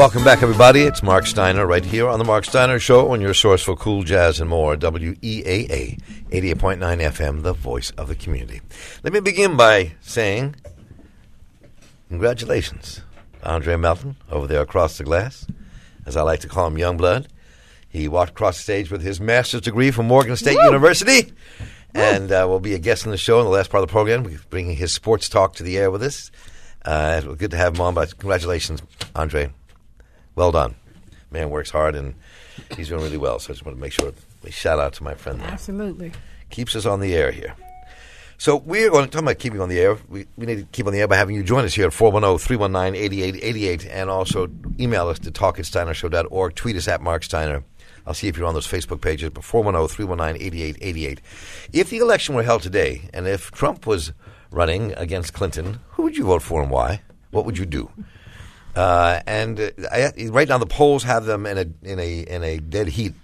Welcome back, everybody. It's Mark Steiner right here on The Mark Steiner Show, and your source for cool jazz and more, WEAA 88.9 FM, the voice of the community. Let me begin by saying congratulations, Andre Melton, over there across the glass, as I like to call him, Youngblood. He walked across the stage with his master's degree from Morgan State University, and will be a guest on the show in the last part of the program. We're bringing his sports talk to the air with us. Good to have him on, but congratulations, Andre. Well done. Man works hard, and he's doing really well. So I just want to make sure we shout out to my friend there. Absolutely. Keeps us on the air here. So we're going to talk about keeping on the air. We need to keep on the air by having you join us here at 410-319-8888, and also email us to talk@steinershow.org. Tweet us at Mark Steiner. I'll see if you're on those Facebook pages, but 410-319-8888. If the election were held today, and if Trump was running against Clinton, who would you vote for and why? What would you do? Right now the polls have them in a dead heat.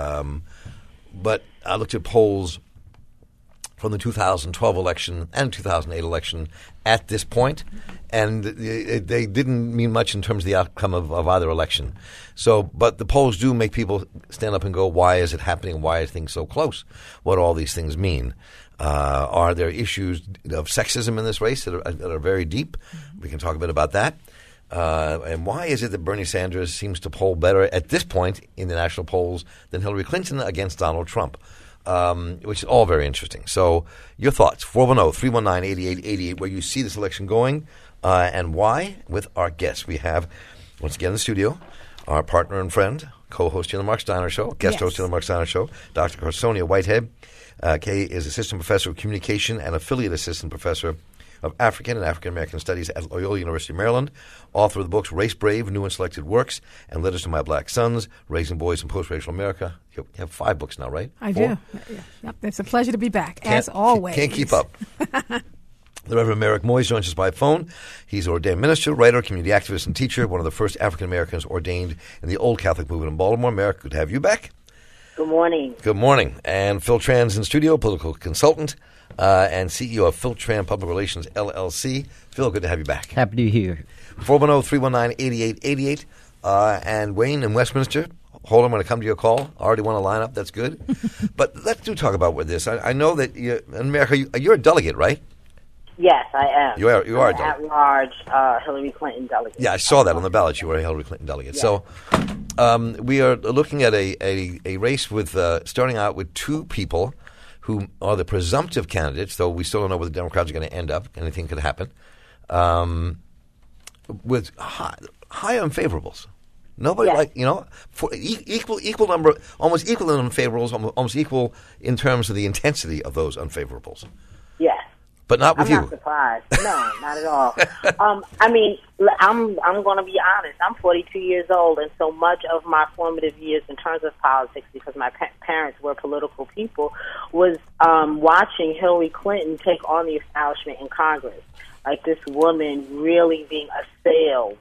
But I looked at polls from the 2012 election and 2008 election at this point, and they didn't mean much in terms of the outcome of either election. So, but the polls do make people stand up and go, why is it happening? Why are things so close? What do all these things mean? Are there issues of sexism in this race that are very deep? We can talk a bit about that. And why is it that Bernie Sanders seems to poll better at this point in the national polls than Hillary Clinton against Donald Trump? Which is all very interesting. So your thoughts, 410-319-8888, where you see this election going and why, with our guests. We have, once again in the studio, our partner and friend, co-host here on the Mark Steiner Show, guest host here on the Mark Steiner Show, Dr. Carsonia Whitehead. Kay is Assistant Professor of Communication and Affiliate Assistant Professor of African and African American Studies at Loyola University, Maryland, author of the books Race Brave, New and Selected Works, and Letters to My Black Sons, Raising Boys in Post-Racial America. You have 5 books now, right? I do. Yep. It's a pleasure to be back, as always. Can't keep up. The Reverend Merrick Moyes joins us by phone. He's an ordained minister, writer, community activist, and teacher, one of the first African Americans ordained in the Old Catholic movement in Baltimore. Merrick, good to have you back. Good morning. Good morning. And Phil Tran's in studio, political consultant and CEO of Philtran Public Relations, LLC. Phil, good to have you back. Happy to be here. 410-319-8888. And Wayne in Westminster. Hold on, I'm going to come to your call. I already want to line up. That's good. But let's talk about with this. I know that in America, you're a delegate, right? Yes, I am. You are a delegate. At-large Hillary Clinton delegate. Yeah, I saw that on the ballot. You were a Hillary Clinton delegate. Yes. So we are looking at a race with starting out with 2 people who are the presumptive candidates, though we still don't know where the Democrats are going to end up. Anything could happen. With high unfavorables. Nobody for equal number, almost equal in unfavorables, almost equal in terms of the intensity of those unfavorables. Yes. But not with you. I'm not surprised. No, not at all. I mean, I'm going to be honest. I'm 42 years old, and so much of my formative years in terms of politics, because my parents were political people, was watching Hillary Clinton take on the establishment in Congress. Like this woman really being assailed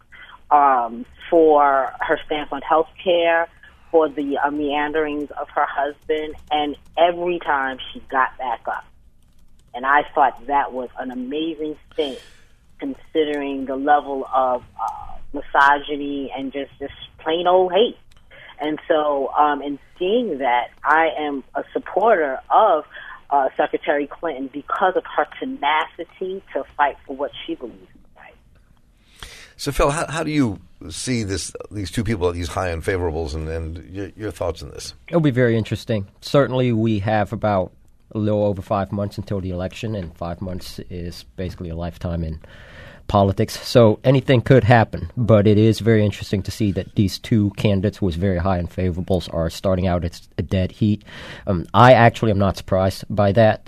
for her stance on health care, for the meanderings of her husband, and every time she got back up. And I thought that was an amazing thing, considering the level of misogyny and just plain old hate. And so in seeing that, I am a supporter of Secretary Clinton because of her tenacity to fight for what she believes is right. So, Phil, how do you see these 2 people, these high unfavorables, and your thoughts on this? It'll be very interesting. Certainly we have about a little over 5 months until the election, and 5 months is basically a lifetime in politics. So anything could happen, but it is very interesting to see that these 2 candidates with very high unfavorables are starting out at a dead heat. I actually am not surprised by that.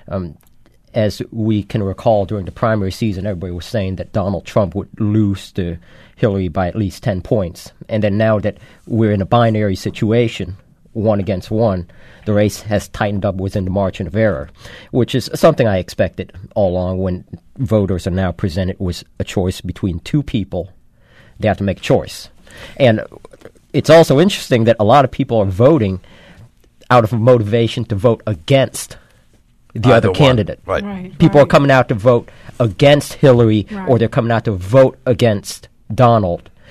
As we can recall, during the primary season, everybody was saying that Donald Trump would lose to Hillary by at least 10 points. And then now that we're in a binary situation, 1 against 1, the race has tightened up within the margin of error, which is something I expected all along. When voters are now presented with a choice between 2 people, they have to make a choice. And it's also interesting that a lot of people are voting out of a motivation to vote against the other candidate. Right. People are coming out to vote against Hillary, or they're coming out to vote against Donald.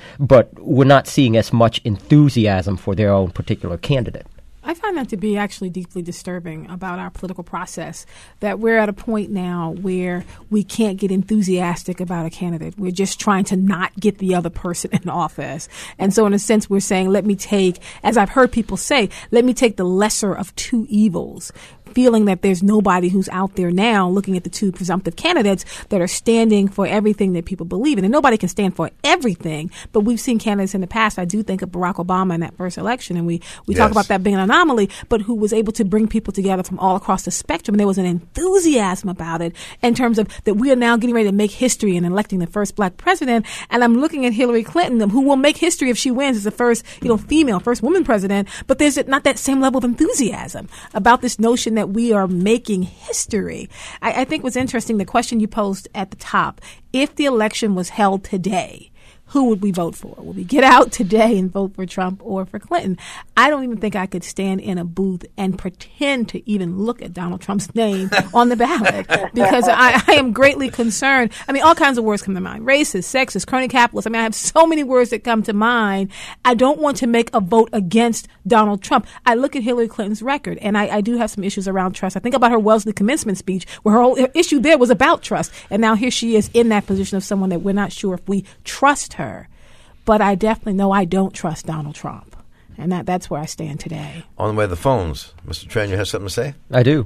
but we're not seeing as much enthusiasm for their own particular candidate. I find that to be actually deeply disturbing about our political process, that we're at a point now where we can't get enthusiastic about a candidate. We're just trying to not get the other person in office. And so in a sense, we're saying, let me take, as I've heard people say, let me take the lesser of two evils, feeling that there's nobody who's out there now looking at the two presumptive candidates that are standing for everything that people believe in. And nobody can stand for everything, but we've seen candidates in the past. I do think of Barack Obama in that first election, and we talk about that being an anomaly, but who was able to bring people together from all across the spectrum. And there was an enthusiasm about it in terms of that we are now getting ready to make history in electing the first black president. And I'm looking at Hillary Clinton, who will make history if she wins as the first, first woman president. But there's not that same level of enthusiasm about this notion that we are making history. I think what's interesting, the question you posed at the top, if the election was held today, who would we vote for? Would we get out today and vote for Trump or for Clinton? I don't even think I could stand in a booth and pretend to even look at Donald Trump's name on the ballot, because I am greatly concerned. I mean, all kinds of words come to mind. Racist, sexist, crony capitalist. I mean, I have so many words that come to mind. I don't want to make a vote against Donald Trump. I look at Hillary Clinton's record, and I do have some issues around trust. I think about her Wellesley commencement speech, where her whole issue there was about trust. And now here she is in that position of someone that we're not sure if we trust her. But I definitely know I don't trust Donald Trump. And that's where I stand today. On the way to the phones, Mr. Tran, you have something to say? I do.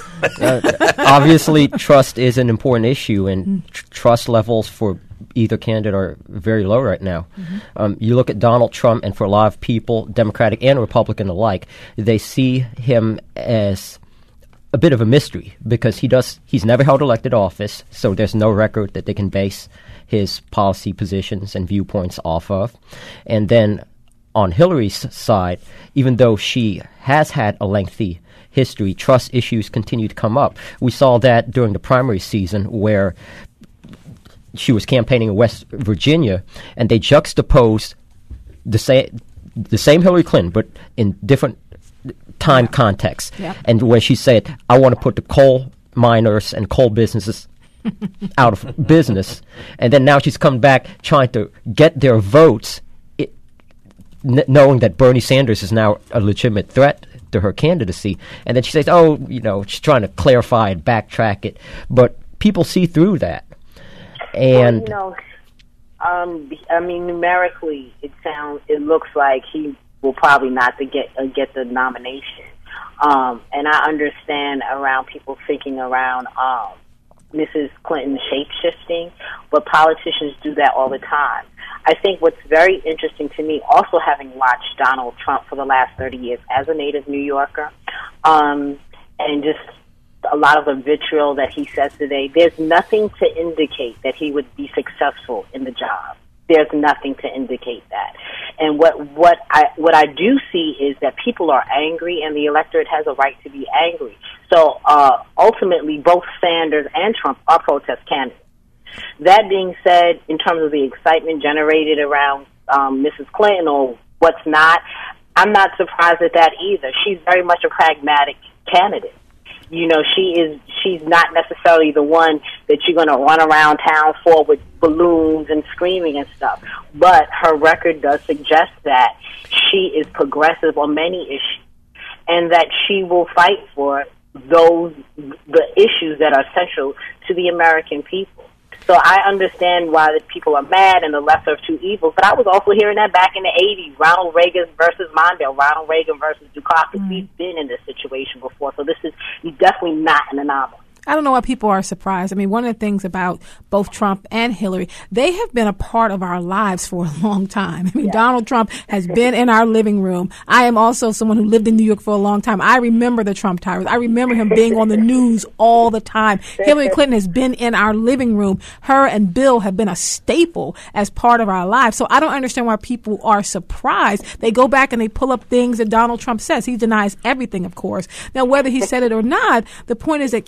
Obviously, trust is an important issue, and trust levels for either candidate are very low right now. You look at Donald Trump, and for a lot of people, Democratic and Republican alike, they see him as a bit of a mystery because he's never held elected office, so there's no record that they can base his policy positions and viewpoints off of. And then on Hillary's side, even though she has had a lengthy history, trust issues continue to come up. We saw that during the primary season where she was campaigning in West Virginia, and they juxtaposed the same Hillary Clinton, but in different time contexts. Yeah. And where she said, I want to put the coal miners and coal businesses out of business, and then now she's come back trying to get their votes, knowing that Bernie Sanders is now a legitimate threat to her candidacy. And then she says, she's trying to clarify and backtrack it, but people see through that. And numerically, it looks like he will probably not get the nomination. And I understand around people thinking around Mrs. Clinton shape-shifting, but politicians do that all the time. I think what's very interesting to me, also having watched Donald Trump for the last 30 years as a native New Yorker, and just a lot of the vitriol that he says today, there's nothing to indicate that he would be successful in the job. There's nothing to indicate that. And what I do see is that people are angry, and the electorate has a right to be angry. So ultimately, both Sanders and Trump are protest candidates. That being said, in terms of the excitement generated around Mrs. Clinton or what's not, I'm not surprised at that either. She's very much a pragmatic candidate. She's not necessarily the one that you're going to run around town for with balloons and screaming and stuff. But her record does suggest that she is progressive on many issues, and that she will fight for the issues that are central to the American people. So I understand why the people are mad and the lesser of two evils, but I was also hearing that back in the 80s, Ronald Reagan versus Mondale, Ronald Reagan versus Dukakis. We've been in this situation before, so this is definitely not an anomaly. I don't know why people are surprised. I mean, one of the things about both Trump and Hillary, they have been a part of our lives for a long time. I mean, Donald Trump has been in our living room. I am also someone who lived in New York for a long time. I remember the Trump towers. I remember him being on the news all the time. Hillary Clinton has been in our living room. Her and Bill have been a staple as part of our lives. So I don't understand why people are surprised. They go back and they pull up things that Donald Trump says. He denies everything, of course. Now, whether he said it or not, the point is that candidates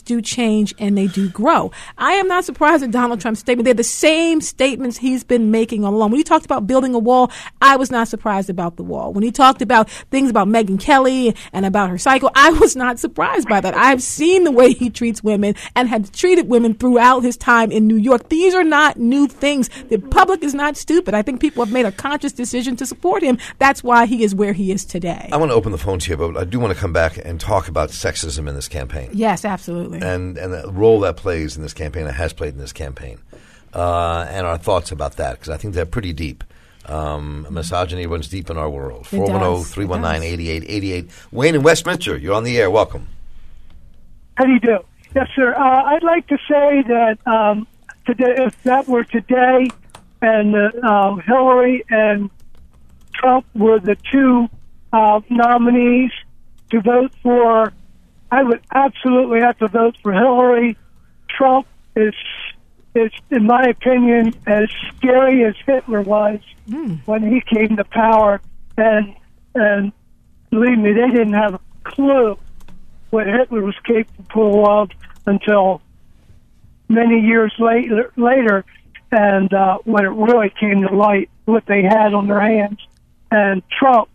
do change and they do grow. I am not surprised at Donald Trump's statement. They're the same statements he's been making all along. When he talked about building a wall, I was not surprised about the wall. When he talked about things about Megyn Kelly and about her cycle, I was not surprised by that. I've seen the way he treats women and had treated women throughout his time in New York. These are not new things. The public is not stupid. I think people have made a conscious decision to support him. That's why he is where he is today. I want to open the phones here, but I do want to come back and talk about sexism in this campaign. Yes, absolutely. And the role that plays in this campaign, and has played in this campaign. And our thoughts about that, because I think they're pretty deep. Misogyny runs deep in our world. 410-319-8888. Wayne in Westminster, you're on the air. Welcome. How do you do? Yes, sir. I'd like to say that today, if that were today, and Hillary and Trump were the two nominees to vote for, I would absolutely have to vote for Hillary. Trump is, in my opinion, as scary as Hitler was when he came to power. And believe me, they didn't have a clue what Hitler was capable of until many years later, and when it really came to light what they had on their hands. And Trump,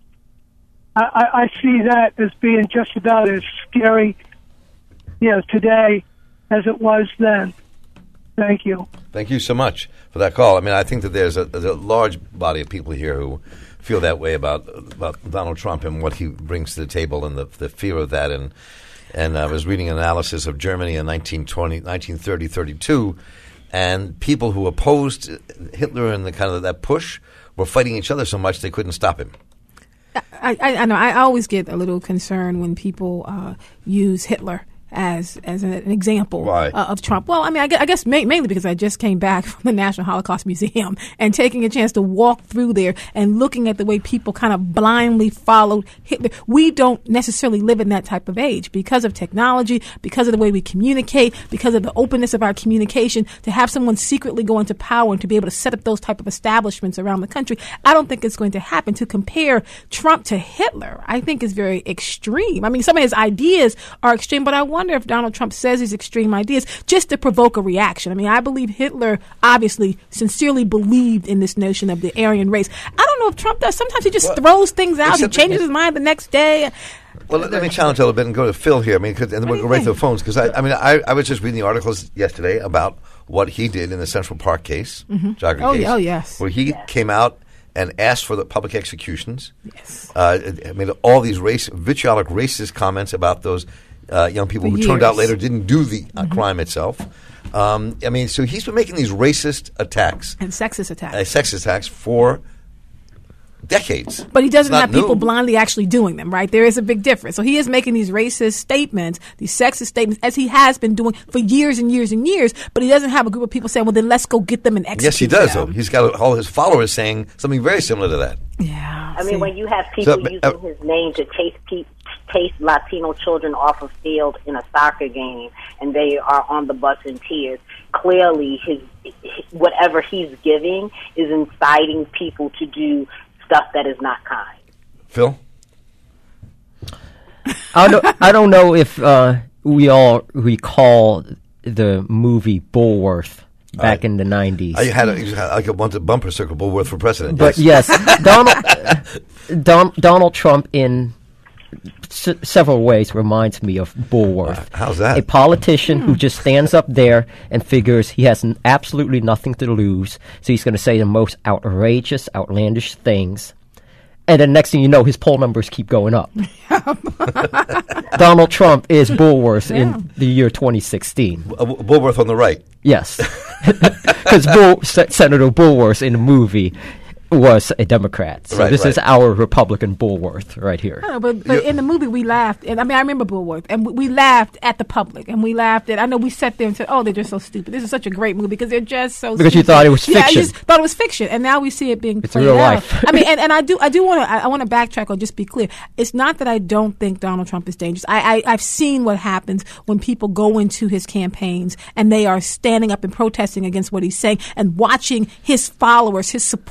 I see that as being just about as scary, today as it was then. Thank you. Thank you so much for that call. I mean, I think that there's a large body of people here who feel that way about Donald Trump and what he brings to the table, and the fear of that. And I was reading an analysis of Germany in 1930-32, and people who opposed Hitler and the kind of that push were fighting each other so much they couldn't stop him. I know. I always get a little concerned when people use Hitler as an example of Trump. Well, I mean, I guess mainly because I just came back from the National Holocaust Museum and taking a chance to walk through there and looking at the way people kind of blindly followed Hitler. We don't necessarily live in that type of age because of technology, because of the way we communicate, because of the openness of our communication. To have someone secretly go into power and to be able to set up those type of establishments around the country, I don't think it's going to happen. To compare Trump to Hitler, I think is very extreme. I mean, some of his ideas are extreme, but I wonder if Donald Trump says these extreme ideas just to provoke a reaction. I mean, I believe Hitler obviously sincerely believed in this notion of the Aryan race. I don't know if Trump does. Sometimes he just throws things out. He changes his mind the next day. Well, let me challenge a little bit and go to Phil here. I mean, and then we'll go right to the phones, because I was just reading the articles yesterday about what he did in the Central Park case, Joggers case. Oh, yes. Where he came out and asked for the public executions. Yes. Made all these vitriolic racist comments about those young people who turned out later didn't do the crime itself. I mean, so he's been making these racist attacks. And sexist attacks. For decades. But he doesn't have people blindly actually doing them, right? There is a big difference. So he is making these racist statements, these sexist statements, as he has been doing for years and years and years, but he doesn't have a group of people saying, well, then let's go get them and execute Yes, he does, them. though. He's got all his followers saying something very similar to that. Yeah. I mean, when you have people using his name to chase Latino children off of field in a soccer game, and they are on the bus in tears, clearly whatever he's giving is inciting people to do stuff that is not kind. Phil? I don't know if we all recall the movie Bulworth back in the 90s. I had a bumper circle Bulworth for president. But yes, Donald Trump in several ways reminds me of Bulworth. How's that? A politician who just stands up there and figures he has absolutely nothing to lose, so he's going to say the most outrageous, outlandish things. And then next thing you know, his poll numbers keep going up. Donald Trump is Bulworth in the year 2016. Bulworth on the right. Yes. Because Senator Bulworth in the movie was a Democrat. So this is our Republican Bulworth right here. I know, but in the movie we laughed. And I mean, I remember Bulworth. And we laughed at the public. And we laughed at, I know we sat there and said, oh, they're just so stupid. This is such a great movie because they're just so Because stupid. You thought it was fiction. Yeah, you just thought it was fiction. And now we see it being played real out. life. I mean, and I do want to backtrack or just be clear. It's not that I don't think Donald Trump is dangerous. I've seen what happens when people go into his campaigns and they are standing up and protesting against what he's saying and watching his followers, his supporters,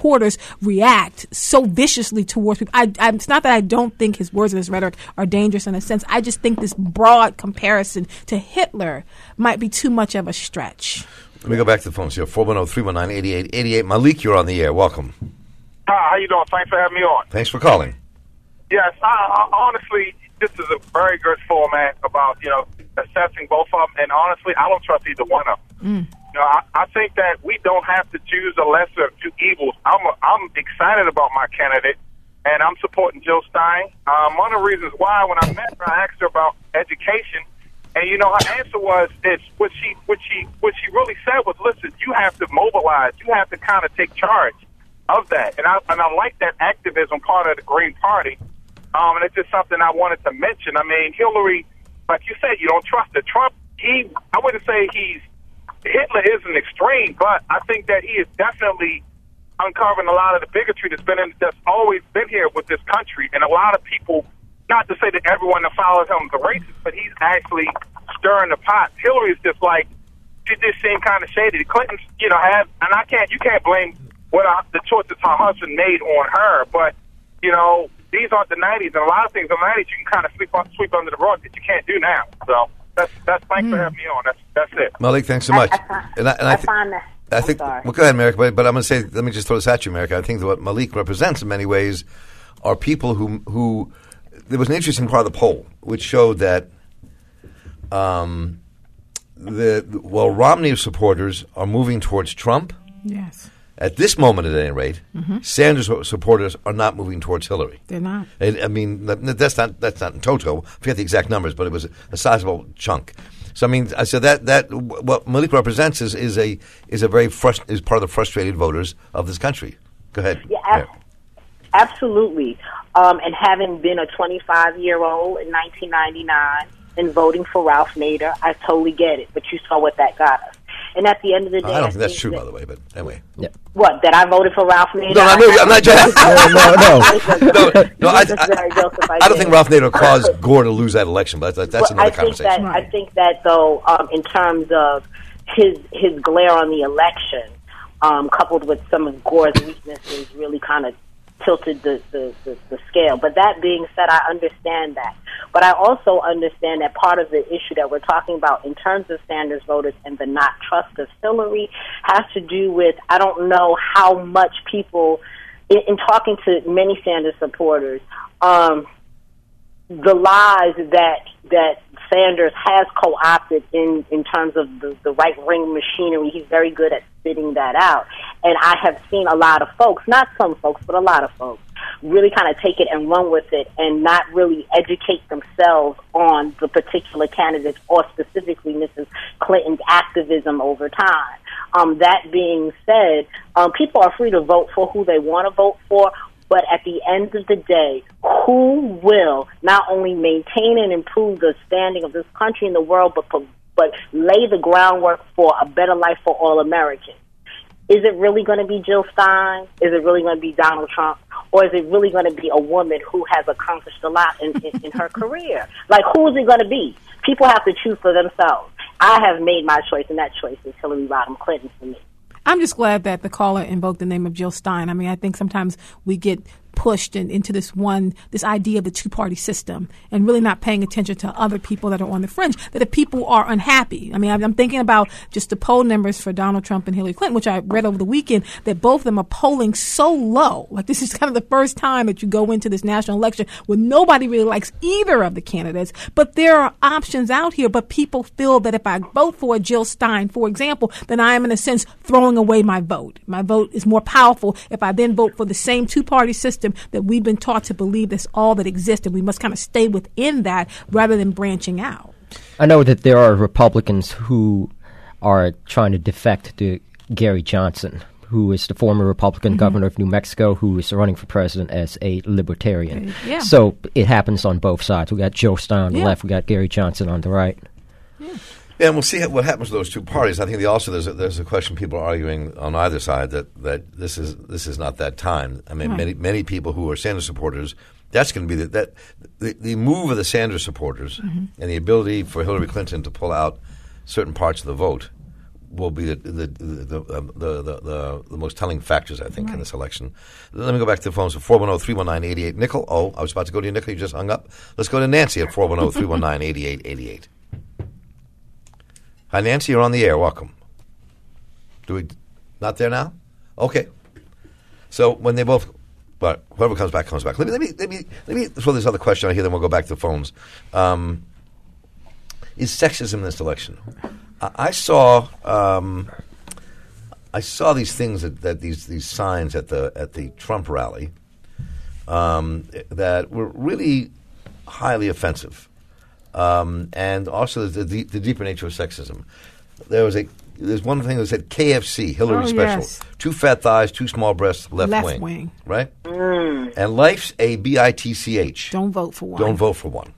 react so viciously towards people. It's not that I don't think his words and his rhetoric are dangerous in a sense. I just think this broad comparison to Hitler might be too much of a stretch. Let me go back to the phones here. 410-319-8888. Malik, you're on the air. Welcome. Hi, how you doing? Thanks for having me on. Thanks for calling. Yes, I honestly, this is a very good format about, assessing both of them. And honestly, I don't trust either one of them. I think that we don't have to choose a lesser of two evils. I'm excited about my candidate, and I'm supporting Jill Stein. One of the reasons why, when I met her, I asked her about education, and her answer was, what she really said was, listen, you have to mobilize, you have to kind of take charge of that, and I like that activism part of the Green Party, and it's just something I wanted to mention. I mean, Hillary, like you said, you don't trust her. Trump, I wouldn't say Hitler is an extreme, but I think that he is definitely uncovering a lot of the bigotry that's always been here with this country, and a lot of people, not to say that everyone that follows him is a racist, but he's actually stirring the pot. Hillary is just like, she just seemed kind of shady. The Clintons, have, and you can't blame the choices her husband made on her, but, these aren't the 90s, and a lot of things in the 90s you can kind of sweep under the rug that you can't do now. So that's thanks for having me on. That's it. Malik, thanks so much. I find that. I think. Sorry. Well, go ahead, Merrick. But I'm going to say, let me just throw this at you, Merrick. I think that what Malik represents in many ways are people who there was an interesting part of the poll which showed that Romney supporters are moving towards Trump. Yes. At this moment, at any rate, Sanders supporters are not moving towards Hillary. They're not. I mean, that's not in toto. I forget the exact numbers, but it was a sizable chunk. So I mean, I said that what Malik represents is part of the frustrated voters of this country. Go ahead. Yeah, absolutely. And having been a 25-year-old in 1999 and voting for Ralph Nader, I totally get it. But you saw what that got us. And at the end of the day, I don't think that's true, by the way. But anyway, yeah. What, that I voted for Ralph Nader? No, I'm not joking. No. I don't think Ralph Nader caused Gore to lose that election, but that's another conversation. I think that though, in terms of his glare on the election, coupled with some of Gore's weaknesses, really kind of tilted the scale. But that being said, I understand that. But I also understand that part of the issue that we're talking about in terms of Sanders voters and the not trust of Hillary has to do with, I don't know how much people, in talking to many Sanders supporters, the lies that Sanders has co-opted in terms of the right-wing machinery. He's very good at spitting that out. And I have seen a lot of folks, not some folks, but a lot of folks, really kind of take it and run with it and not really educate themselves on the particular candidates or specifically Mrs. Clinton's activism over time. That being said, people are free to vote for who they want to vote for, but at the end of the day, who will not only maintain and improve the standing of this country in the world, but lay the groundwork for a better life for all Americans? Is it really going to be Jill Stein? Is it really going to be Donald Trump? Or is it really going to be a woman who has accomplished a lot in her career? Like, who is it going to be? People have to choose for themselves. I have made my choice, and that choice is Hillary Rodham Clinton for me. I'm just glad that the caller invoked the name of Jill Stein. I mean, I think sometimes we get pushed into this idea of the two-party system and really not paying attention to other people that are on the fringe, that if people are unhappy. I mean, I'm thinking about just the poll numbers for Donald Trump and Hillary Clinton, which I read over the weekend, that both of them are polling so low. Like, this is kind of the first time that you go into this national election where nobody really likes either of the candidates, but there are options out here, but people feel that if I vote for Jill Stein, for example, then I am in a sense throwing away my vote. My vote is more powerful if I then vote for the same two-party system that we've been taught to believe that's all that exists, and we must kind of stay within that rather than branching out. I know that there are Republicans who are trying to defect to Gary Johnson, who is the former Republican governor of New Mexico, who is running for president as a libertarian. Yeah. So it happens on both sides. We got Joe Stein on the left, we got Gary Johnson on the right. Yeah, and we'll see what happens to those two parties. I think there's a question people are arguing on either side that this is not that time. I mean, many people who are Sanders supporters, that's going to be the move of the Sanders supporters and the ability for Hillary Clinton to pull out certain parts of the vote will be the most telling factors, I think, in this election. Let me go back to the phones for 410-319-88. Nickel, I was about to go to you, Nickel. You just hung up. Let's go to Nancy at 410-319-8888. Hi, Nancy. You're on the air. Welcome. Not there now? Okay. So when they both, but whoever comes back, comes back. Let me throw this other question out here, then we'll go back to the phones. Is sexism in this election? I saw these things that these signs at the Trump rally that were really highly offensive, and also the deeper nature of sexism. There's one thing that said KFC, Hillary special. Yes. 2 fat thighs, 2 small breasts, left wing. Right? And life's a BITCH. Don't vote for one. Don't vote for one.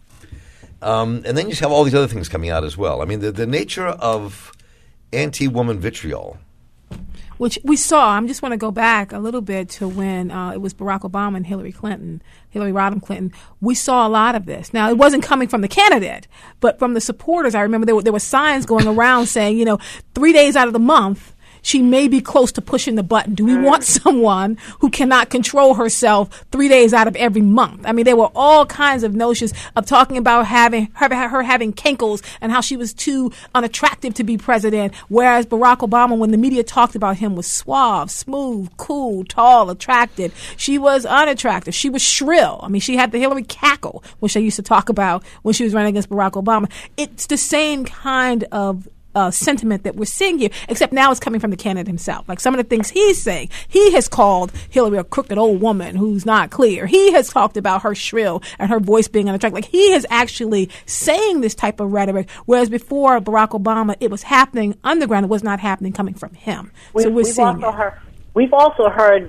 And then you just have all these other things coming out as well. I mean, the nature of anti-woman vitriol. Which we saw. I just want to go back a little bit to when it was Barack Obama and Hillary Rodham Clinton. We saw a lot of this. Now, it wasn't coming from the candidate, but from the supporters. I remember there were signs going around saying, 3 days out of the month, she may be close to pushing the button. Do we want someone who cannot control herself 3 days out of every month? I mean, there were all kinds of notions of talking about her having kinkles and how she was too unattractive to be president, whereas Barack Obama, when the media talked about him, was suave, smooth, cool, tall, attractive. She was unattractive. She was shrill. I mean, she had the Hillary cackle, which they used to talk about when she was running against Barack Obama. It's the same kind of sentiment that we're seeing here, except now it's coming from the candidate himself. Like some of the things he's saying, he has called Hillary a crooked old woman who's not clear. He has talked about her shrill and her voice being unattractive. Like he is actually saying this type of rhetoric, whereas before Barack Obama, it was happening underground. It was not happening coming from him. So we're seeing it. We've also heard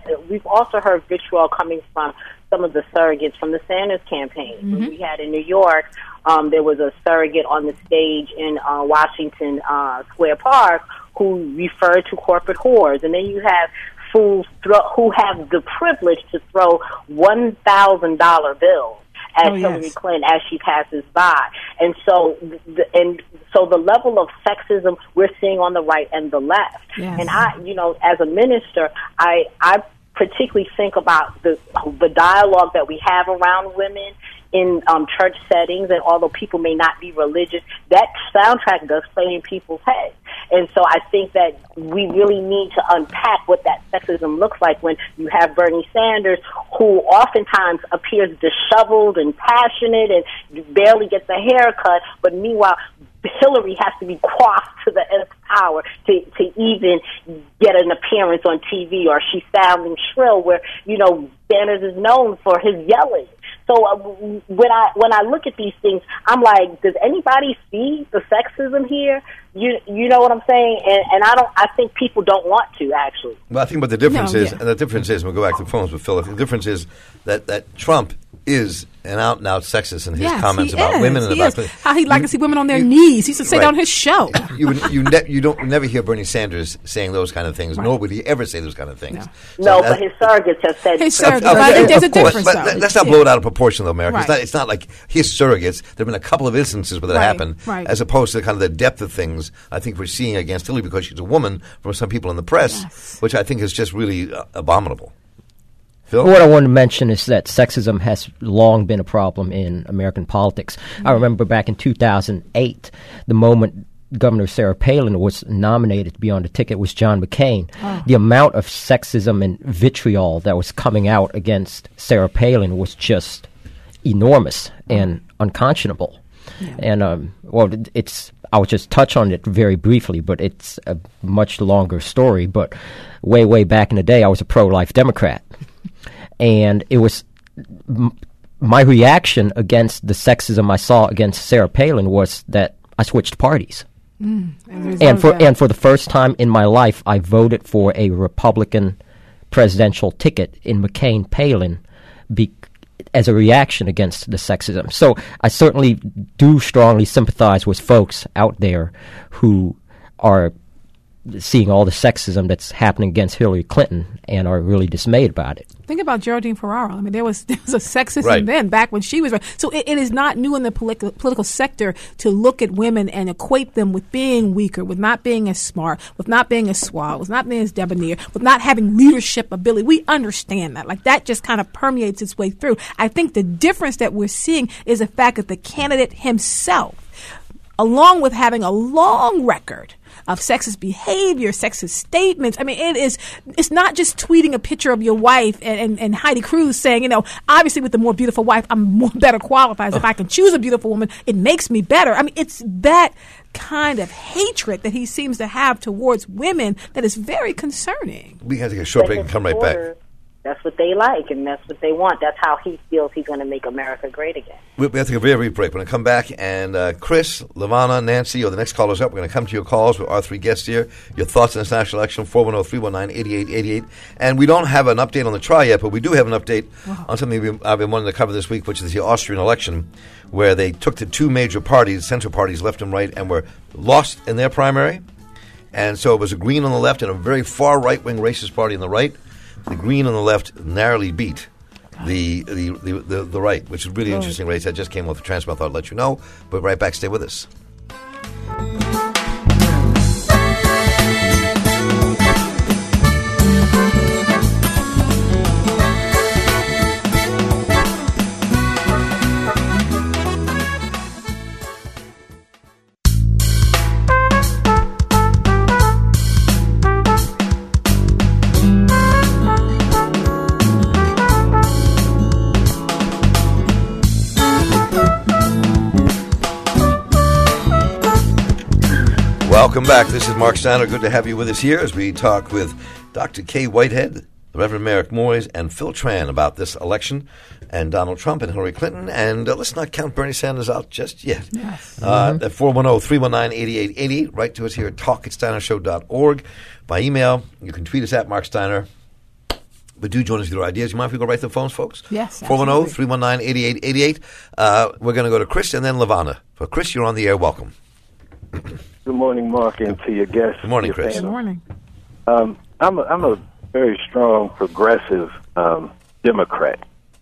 vitriol coming from some of the surrogates from the Sanders campaign. Mm-hmm. We had in New York, there was a surrogate on the stage in Washington Square Park who referred to corporate whores. And then you have fools who have the privilege to throw $1,000 bills at Hillary Clinton as she passes by. And so the level of sexism we're seeing on the right and the left. Yes. And as a minister, I particularly think about the dialogue that we have around women in church settings, and although people may not be religious, that soundtrack does play in people's heads. And so I think that we really need to unpack what that sexism looks like when you have Bernie Sanders, who oftentimes appears disheveled and passionate and barely gets a haircut, but meanwhile Hillary has to be coiffed to the nth power to even get an appearance on TV, or she's sounding shrill, where Sanders is known for his yelling. So when I look at these things, I'm like, does anybody see the sexism here? You know what I'm saying? And I think people don't want to, actually. Well, I think what the difference is, and the difference is, we'll go back to the phones with Philip. The difference is that Trump is an out-and-out sexist in his comments about women and about how he'd like to see women on their knees. He used to say that on his show. You don't never hear Bernie Sanders saying those kind of things, nor would he ever say those kind of things. No, but his surrogates have said his surrogates. But I think there's a difference. But let's not blow it out of proportion, though, America. Right. It's not like his surrogates. There have been a couple of instances where that happened, as opposed to kind of the depth of things I think we're seeing against Hillary because she's a woman from some people in the press, which I think is just really abominable. Phil? What I want to mention is that sexism has long been a problem in American politics. I remember back in 2008, the moment Governor Sarah Palin was nominated to be on the ticket was John McCain. The amount of sexism and vitriol that was coming out against Sarah Palin was just enormous and unconscionable. Yeah. And, I'll just touch on it very briefly, but it's a much longer story. But way back in the day, I was a pro-life Democrat. And it was my reaction against the sexism I saw against Sarah Palin was that I switched parties. And for the first time in my life, I voted for a Republican presidential ticket in McCain-Palin as a reaction against the sexism. So I certainly do strongly sympathize with folks out there who are seeing all the sexism that's happening against Hillary Clinton and are really dismayed about it. Think about Geraldine Ferraro. I mean, there was a sexism Right. then, back when she was. So it is not new in the political sector to look at women and equate them with being weaker, with not being as smart, with not being as suave, with not being as debonair, with not having leadership ability. We understand that. Like, that just kind of permeates its way through. I think the difference that we're seeing is the fact that the candidate himself, along with having a long record of sexist behavior, sexist statements. I mean, it's not just tweeting a picture of your wife and Heidi Cruz saying, obviously with the more beautiful wife, I'm more better qualified. If I can choose a beautiful woman, it makes me better. I mean, it's that kind of hatred that he seems to have towards women that is very concerning. We have to take a short break and come right back. That's what they like, and that's what they want. That's how he feels he's going to make America great again. We have to take a very brief break. We're going to come back, and Chris, LaVonna, Nancy, or the next callers up, we're going to come to your calls with our three guests here. Your thoughts on this national election, 410-319-8888. And we don't have an update on the trial yet, but we do have an update on something I've been wanting to cover this week, which is the Austrian election, where they took the two major parties, central parties, left and right, and were lost in their primary. And so it was a Green on the left and a very far right-wing racist party on the right. The Green on the left narrowly beat the right, which is really interesting race. I just came off the transfer. I thought I'd let you know. But right back, stay with us. Welcome back. This is Mark Steiner. Good to have you with us here as we talk with Dr. Kay Whitehead, the Reverend Merrick Moyes, and Phil Tran about this election and Donald Trump and Hillary Clinton. And let's not count Bernie Sanders out just yet. Yes. At 410-319-8888. Write to us here at talk@steinershow.org. By email, you can tweet us at Mark Steiner. But do join us with your ideas. You mind if we go right to the phones, folks? Yes. 410-319-8888. We're going to go to Chris and then LaVonna. So, Chris, you're on the air. Welcome. Good morning, Mark, and to your guests. Good morning, Chris. Good morning. I'm a very strong progressive Democrat.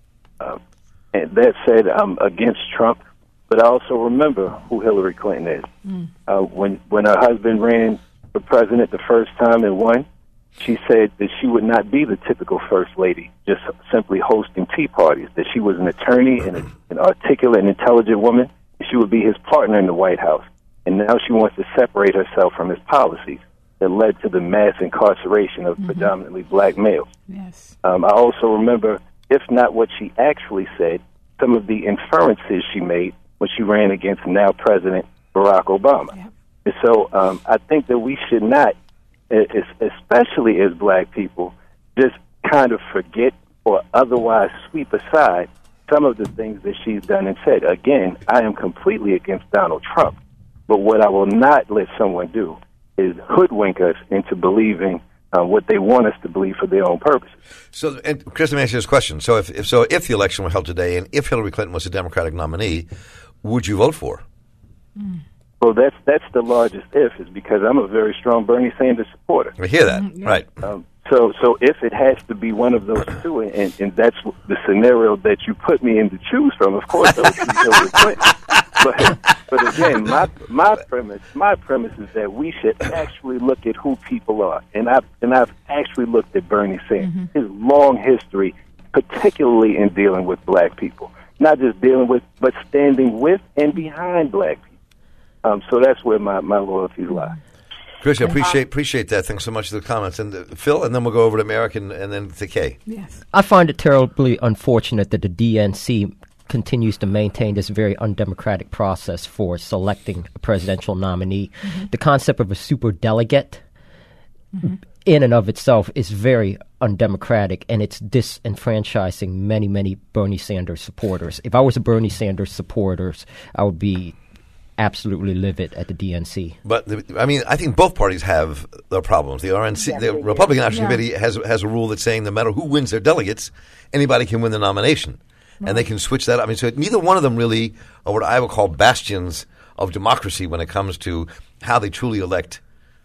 And that said, I'm against Trump, but I also remember who Hillary Clinton is. When her husband ran for president the first time and won, she said that she would not be the typical first lady, just simply hosting tea parties, that she was an attorney and an articulate and intelligent woman, and she would be his partner in the White House. And now she wants to separate herself from his policies that led to the mass incarceration of predominantly black males. Yes. I also remember, if not what she actually said, some of the inferences she made when she ran against now President Barack Obama. Yep. And so I think that we should not, especially as black people, just kind of forget or otherwise sweep aside some of the things that she's done and said. Again, I am completely against Donald Trump. But what I will not let someone do is hoodwink us into believing what they want us to believe for their own purposes. So, and Chris, let me ask you this question. So if the election were held today and if Hillary Clinton was a Democratic nominee, would you vote for her? Well, that's the largest if, is because I'm a very strong Bernie Sanders supporter. I hear that. Right. So if it has to be one of those two, and that's the scenario that you put me in to choose from, of course I would choose Hillary Clinton. But again, my premise is that we should actually look at who people are, and I've actually looked at Bernie Sanders, his long history, particularly in dealing with black people, not just dealing with, but standing with and behind black people. So that's where my loyalties lie. Chris, I appreciate that. Thanks so much for the comments. And Phil, and then we'll go over to Merrick and then to Kay. Yes. I find it terribly unfortunate that the DNC continues to maintain this very undemocratic process for selecting a presidential nominee. The concept of a superdelegate in and of itself is very undemocratic, and it's disenfranchising many, many Bernie Sanders supporters. If I was a Bernie Sanders supporter, I would be absolutely livid at the DNC. But I think both parties have their problems. The RNC, the Republican National Committee, has a rule that's saying no matter who wins their delegates, anybody can win the nomination, and they can switch that. I mean, so neither one of them really are what I would call bastions of democracy when it comes to how they truly elect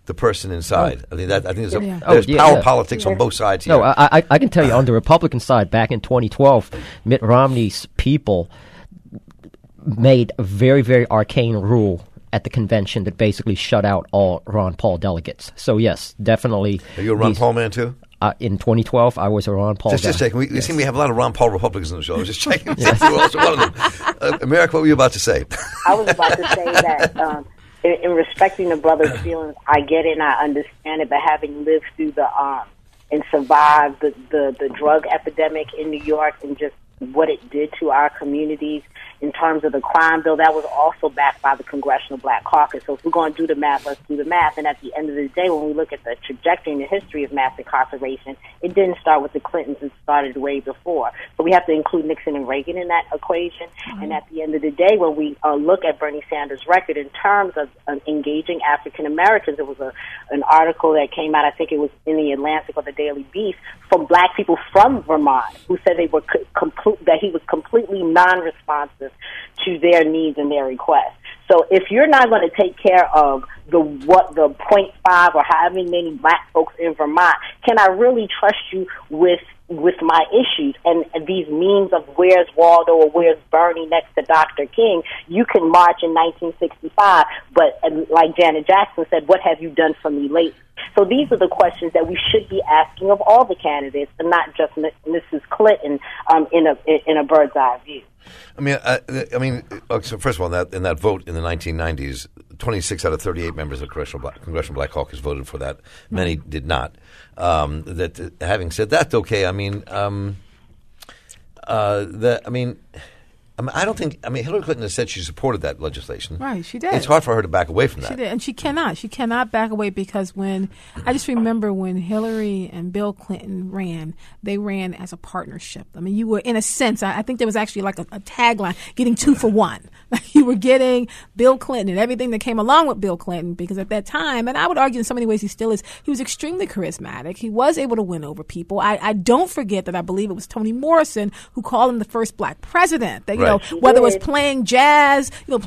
the person inside. I think there's, Yeah. power politics on both sides here. No, I can tell you on the Republican side, back in 2012, Mitt Romney's people made a very, very arcane rule at the convention that basically shut out all Ron Paul delegates. So, yes, definitely. Are you a Ron Paul man, too? In 2012, I was a Ron Paul guy. Just checking. We seem we have a lot of Ron Paul Republicans on the show. I was just checking. You were also one of them. America, what were you about to say? I was about to say that in respecting the brother's feelings, I get it and I understand it, but having lived through and survived the drug epidemic in New York and just what it did to our communities in terms of the crime bill, that was also backed by the Congressional Black Caucus. So if we're going to do the math, let's do the math. And at the end of the day, when we look at the trajectory and the history of mass incarceration, it didn't start with the Clintons. It started way before. So we have to include Nixon and Reagan in that equation. Mm-hmm. And at the end of the day, when we look at Bernie Sanders' record in terms of engaging African Americans, it was an article that came out, I think it was in the Atlantic or the Daily Beast, from black people from Vermont who said they were that he was completely non-responsive to their needs and their requests. So if you're not going to take care of the 0.5 or however many black folks in Vermont, can I really trust you with my issues? And these memes of where's Waldo or where's Bernie next to Dr. King, you can march in 1965, but like Janet Jackson said, what have you done for me lately? So these are the questions that we should be asking of all the candidates, and not just Mrs. Clinton in a bird's eye view. I mean, so first of all, in that vote in the 1990s, 26 out of 38 members of the Congressional Black Caucus voted for that. Many did not. Having said that, okay, I don't think. Hillary Clinton has said she supported that legislation. Right, she did. It's hard for her to back away from that. She did, and she cannot. She cannot back away because I just remember when Hillary and Bill Clinton ran, they ran as a partnership. You were, in a sense, I think there was actually like a tagline, getting 2 for 1. You were getting Bill Clinton and everything that came along with Bill Clinton, because at that time, and I would argue in so many ways he still is, he was extremely charismatic. He was able to win over people. I don't forget that I believe it was Toni Morrison who called him the first black president. That, whether it was playing jazz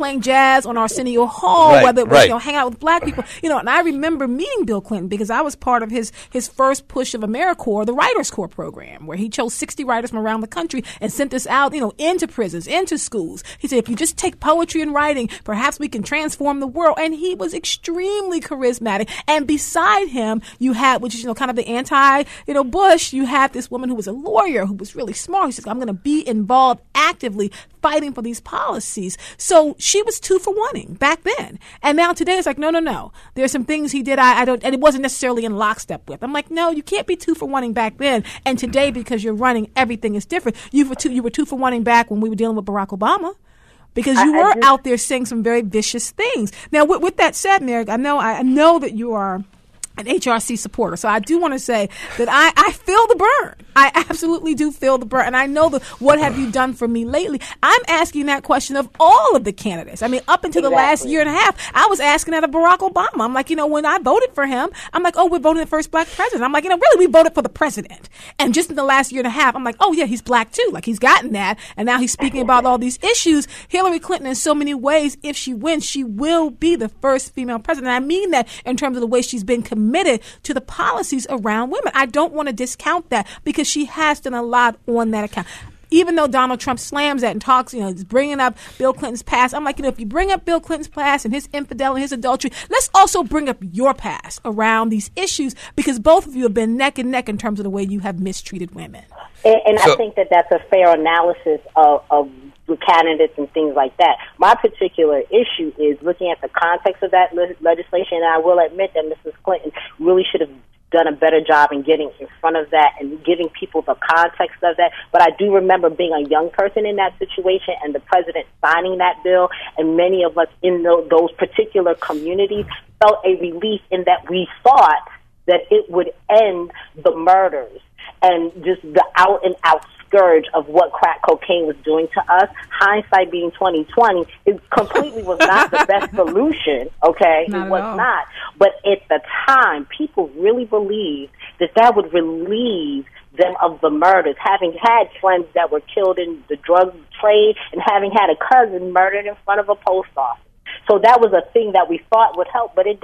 on Arsenio Hall, whether it was hang out with black people, and I remember meeting Bill Clinton because I was part of his first push of AmeriCorps, the Writers Corps program, where he chose 60 writers from around the country and sent us out, into prisons, into schools. He said, if you just take poetry and writing, perhaps we can transform the world. And he was extremely charismatic. And beside him, you had, which is, kind of the anti-Bush, you had this woman who was a lawyer who was really smart. She said, I'm going to be involved actively fighting for these policies. So she was 2 for 1 back then. And now today it's like, no. There's some things he did I don't, and it wasn't necessarily in lockstep with. I'm like, no, you can't be 2 for 1 back then. And today, because you're running, everything is different. You were 2 for 1 back when we were dealing with Barack Obama, because you were out there saying some very vicious things. Now, with that said, Merrick, I know that you are an HRC supporter. So I do want to say that I feel the burn. I absolutely do feel the burn. And I know what have you done for me lately? I'm asking that question of all of the candidates. Up until the last year and a half, I was asking that of Barack Obama. I'm like, when I voted for him, I'm like, oh, we're voting the first black president. I'm like, really, we voted for the president. And just in the last year and a half, I'm like, oh, yeah, he's black too. Like, he's gotten that. And now he's speaking about all these issues. Hillary Clinton, in so many ways, if she wins, she will be the first female president. And I mean that in terms of the way she's been committed to the policies around women. I don't want to discount that because she has done a lot on that account. Even though Donald Trump slams that and talks, bringing up Bill Clinton's past, I'm like, if you bring up Bill Clinton's past and his infidelity, his adultery, let's also bring up your past around these issues, because both of you have been neck and neck in terms of the way you have mistreated women. And I think that that's a fair analysis of the candidates and things like that. My particular issue is looking at the context of that legislation, and I will admit that Mrs. Clinton really should have done a better job in getting in front of that and giving people the context of that. But I do remember being a young person in that situation and the president signing that bill, and many of us in those particular communities felt a relief in that we thought that it would end the murders and just the out-and-out scourge of what crack cocaine was doing to us. Hindsight being 2020, it completely was not the best solution, okay? It was not. But at the time, people really believed that would relieve them of the murders, having had friends that were killed in the drug trade and having had a cousin murdered in front of a post office. So that was a thing that we thought would help, but it didn't.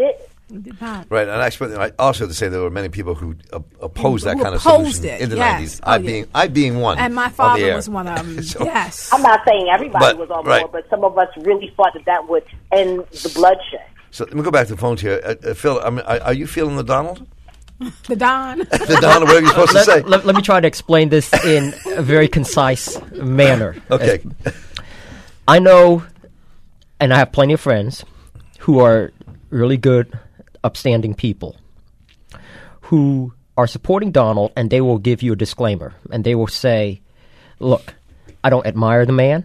Did not. Right, and I also have to say there were many people who opposed that Who kind of opposed solution it, in the yes. 90s. I being one. And my on the father air. was one of them. So- Yes. I'm not saying everybody But- was on right. board, but some of us really thought that would end the bloodshed. So let me go back to the phones here. Phil, are you feeling the Donald? The Don. The Donald, whatever you're supposed to say. Let me try to explain this in a very concise manner. Okay. I know, and I have plenty of friends who are really good, upstanding people who are supporting Donald, and they will give you a disclaimer, and they will say, look, I don't admire the man,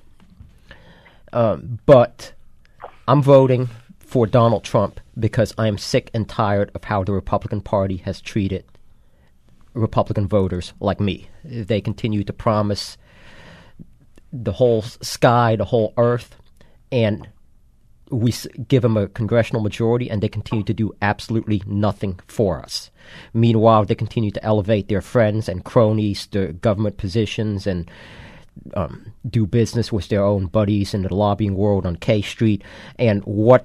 but I'm voting for Donald Trump because I am sick and tired of how the Republican Party has treated Republican voters like me. They continue to promise the whole sky, the whole earth, and we give them a congressional majority, and they continue to do absolutely nothing for us. Meanwhile, they continue to elevate their friends and cronies to government positions and do business with their own buddies in the lobbying world on K Street. And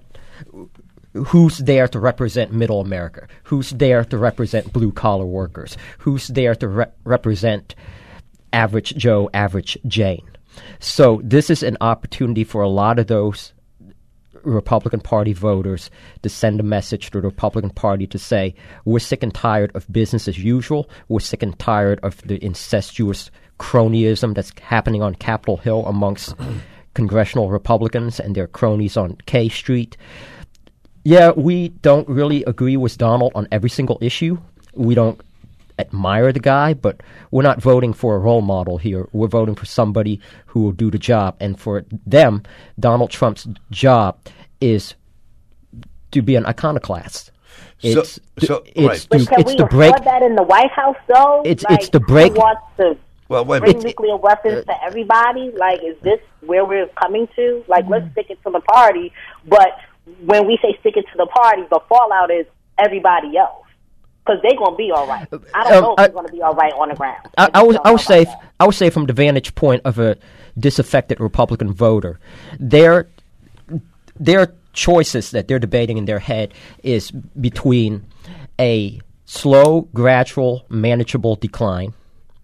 who's there to represent middle America? Who's there to represent blue-collar workers? Who's there to represent average Joe, average Jane? So this is an opportunity for a lot of those Republican Party voters to send a message to the Republican Party to say, we're sick and tired of business as usual. We're sick and tired of the incestuous cronyism that's happening on Capitol Hill amongst congressional Republicans and their cronies on K Street. Yeah, we don't really agree with Donald on every single issue. We don't admire the guy, but we're not voting for a role model here. We're voting for somebody who will do the job. And for them, Donald Trump's job is to be an iconoclast. It's But can we to break afford that in the White House, though? It's to break. Who wants to wait a bring minute. nuclear weapons to everybody? Like, is this where we're coming to? Like, let's stick it to the party. But when we say stick it to the party, the fallout is everybody else. Because they're going to be all right. I don't know if they're going to be all right on the ground. I would say from the vantage point of a disaffected Republican voter, their choices that they're debating in their head is between a slow, gradual, manageable decline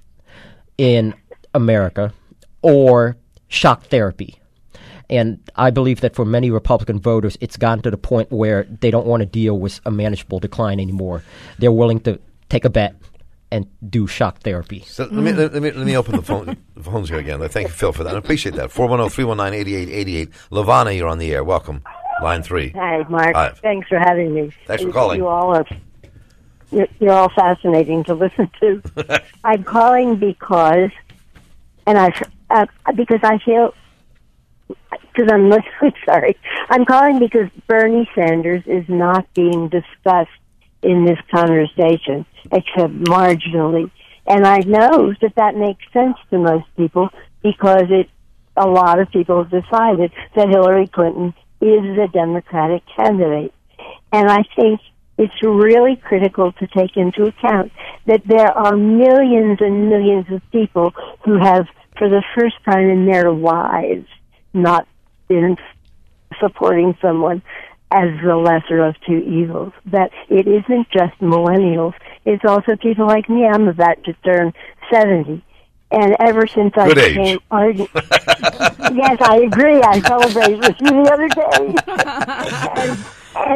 in America or shock therapy. And I believe that for many Republican voters, it's gotten to the point where they don't want to deal with a manageable decline anymore. They're willing to take a bet and do shock therapy. So let me open the phones here again. Thank you, Phil, for that. I appreciate that. 410-319-8888. Lavana, you're on the air. Welcome. Line 3. Hi, Mark. Hi. Thanks for having me. Thanks for calling. You all are. You're all fascinating to listen to. I'm calling because I feel. Because I'm sorry. I'm calling because Bernie Sanders is not being discussed in this conversation, except marginally. And I know that makes sense to most people because a lot of people have decided that Hillary Clinton is the Democratic candidate. And I think it's really critical to take into account that there are millions and millions of people who have, for the first time in their lives, not been supporting someone as the lesser of two evils. That it isn't just millennials, it's also people like me. I'm about to turn 70. And ever since I became ardent... Yes, I agree. I celebrated with you the other day.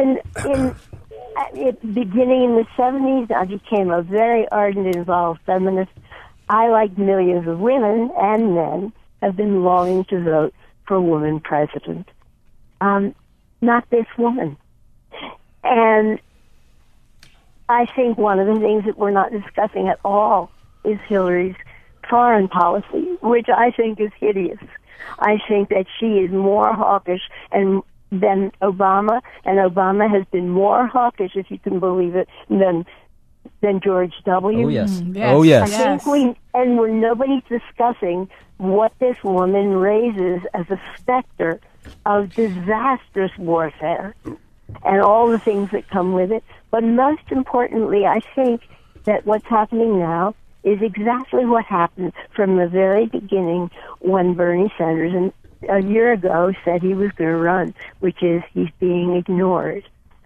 and beginning in the 70s, I became a very ardent and involved feminist. I, like millions of women and men, have been longing to vote for a woman president. Not this woman. And I think one of the things that we're not discussing at all is Hillary's foreign policy, which I think is hideous. I think that she is more hawkish than Obama, and Obama has been more hawkish, if you can believe it, than George W. Oh, yes. Yes. Oh, yes. Yes. I think nobody's discussing what this woman raises as a specter of disastrous warfare and all the things that come with it. But most importantly, I think that what's happening now is exactly what happened from the very beginning when Bernie Sanders a year ago said he was going to run, which is he's being ignored.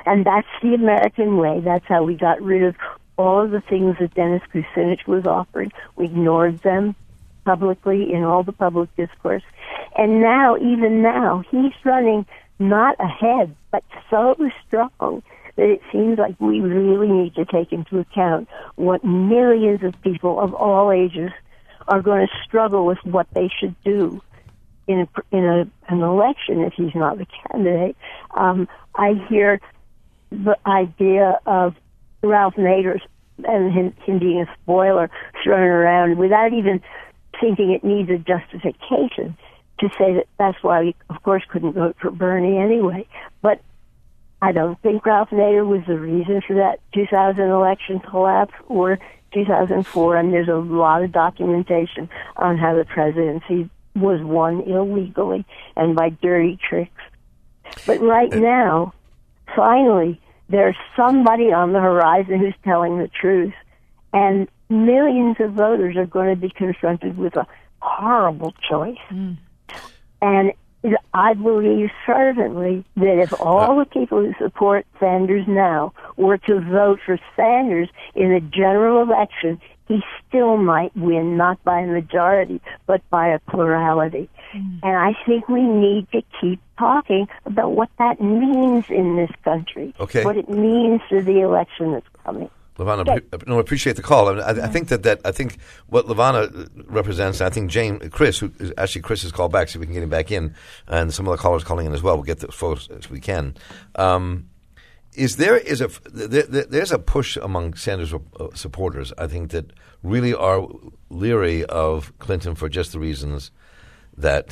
And that's the American way. That's how we got rid of all of the things that Dennis Kucinich was offering. We ignored them publicly in all the public discourse. And now, even now, he's running not ahead, but so strong that it seems like we really need to take into account what millions of people of all ages are going to struggle with what they should do in an election if he's not the candidate. I hear the idea of Ralph Nader and him being a spoiler thrown around without even thinking it needs a justification to say that that's why we, of course, couldn't vote for Bernie anyway. But I don't think Ralph Nader was the reason for that 2000 election collapse or 2004, and there's a lot of documentation on how the presidency was won illegally and by dirty tricks. But right now, finally, there's somebody on the horizon who's telling the truth, and millions of voters are going to be confronted with a horrible choice. And I believe fervently that if all the people who support Sanders now were to vote for Sanders in the general election, he still might win, not by a majority, but by a plurality. And I think we need to keep talking about what that means in this country, what it means for the election that's coming. Levana, I appreciate the call. I think I think what Levana represents, and I think Chris has called back, so we can get him back in, and some other callers calling in as well. We'll get those folks as we can. There's a push among Sanders supporters, I think, that really are leery of Clinton for just the reasons that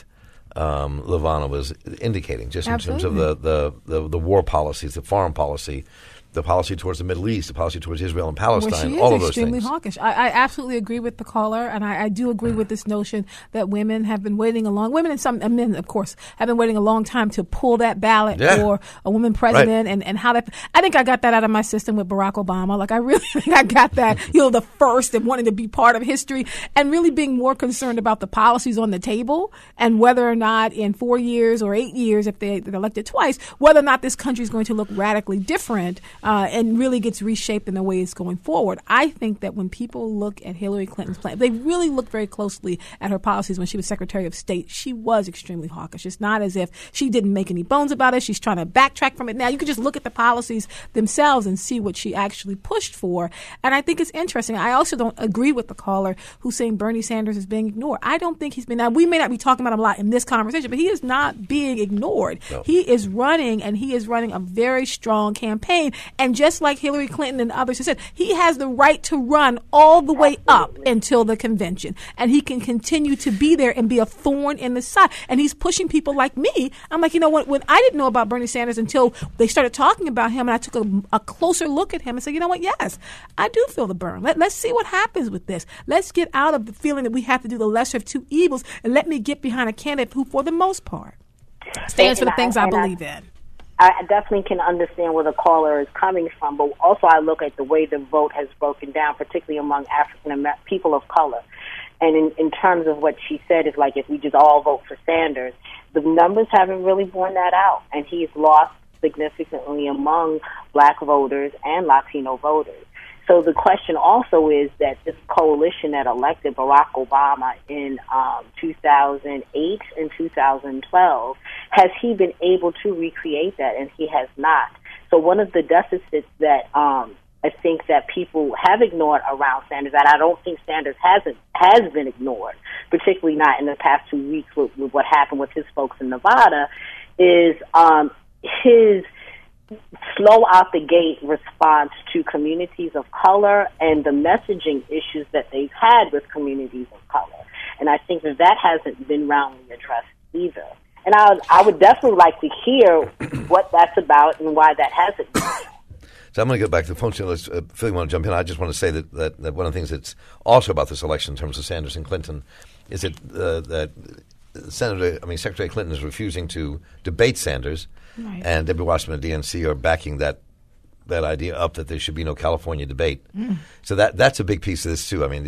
Levana was indicating, just in terms of the war policies, the foreign policy, the policy towards the Middle East, the policy towards Israel and Palestine, all of those things. She is extremely hawkish. I absolutely agree with the caller, and I do agree with this notion that women have been waiting women and some men, of course, have been waiting a long time to pull that ballot for a woman president, and how that. I think I got that out of my system with Barack Obama. Like, I really think I got that, the first and wanting to be part of history, and really being more concerned about the policies on the table and whether or not in 4 years or 8 years, if they're elected twice, whether or not this country is going to look radically different. And really gets reshaped in the way it's going forward. I think that when people look at Hillary Clinton's plan, they really look very closely at her policies when she was Secretary of State. She was extremely hawkish. It's not as if she didn't make any bones about it. She's trying to backtrack from it now. You can just look at the policies themselves and see what she actually pushed for. And I think it's interesting. I also don't agree with the caller who's saying Bernie Sanders is being ignored. I don't think he's been. Now, we may not be talking about him a lot in this conversation, but he is not being ignored. No. He is running, and he is running a very strong campaign. And just like Hillary Clinton and others have said, he has the right to run all the way up until the convention. And he can continue to be there and be a thorn in the side. And he's pushing people like me. I'm like, when I didn't know about Bernie Sanders until they started talking about him, and I took a closer look at him and said, you know what, yes, I do feel the burn. Let's see what happens with this. Let's get out of the feeling that we have to do the lesser of two evils, and let me get behind a candidate who, for the most part, stands for the things I believe in. I definitely can understand where the caller is coming from, but also I look at the way the vote has broken down, particularly among African people of color. And in terms of what she said, is like if we just all vote for Sanders, the numbers haven't really borne that out, and he's lost significantly among black voters and Latino voters. So the question also is that this coalition that elected Barack Obama in 2008 and 2012, has he been able to recreate that? And he has not. So one of the deficits that I think that people have ignored around Sanders, and I don't think Sanders has been ignored, particularly not in the past 2 weeks with what happened with his folks in Nevada, is his slow out the gate response to communities of color and the messaging issues that they've had with communities of color. And I think that hasn't been roundly addressed either. And I would definitely like to hear what that's about and why that hasn't been. So I'm going to go back to the phone. Unless Phil, you want to jump in? I just want to say that one of the things that's also about this election in terms of Sanders and Clinton is that Secretary Clinton is refusing to debate Sanders. Right. And Debbie Wasserman and DNC are backing that idea up, that there should be no California debate. So that's a big piece of this too. I mean,